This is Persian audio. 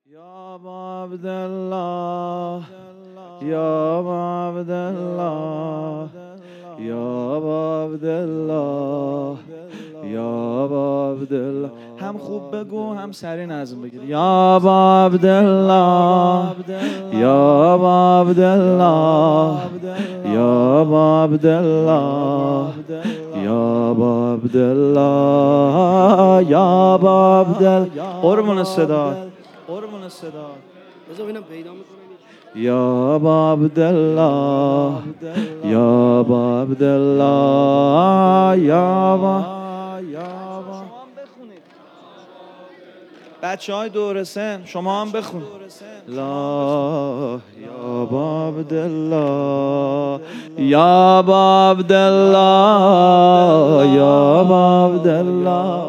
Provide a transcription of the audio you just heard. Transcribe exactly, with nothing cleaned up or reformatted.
یا عبدالله یا عبدالله یا عبدالله یا عبدالله. هم خوب بگو هم سری نظم بگیر. یا عبدالله یا عبدالله یا عبدالله یا عبدالله یا عبدالله. قربون صدا قربون صدا بذار ببینم پیدا میکنم. یا عبدالله یا عبدالله یا بچه های دور سن شما هم بخون. لا یا عبدالله یا عبدالله یا عبدالله